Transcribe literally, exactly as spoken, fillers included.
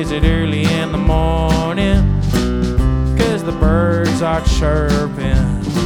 visit early in the morning, 'cause the birds are chirping.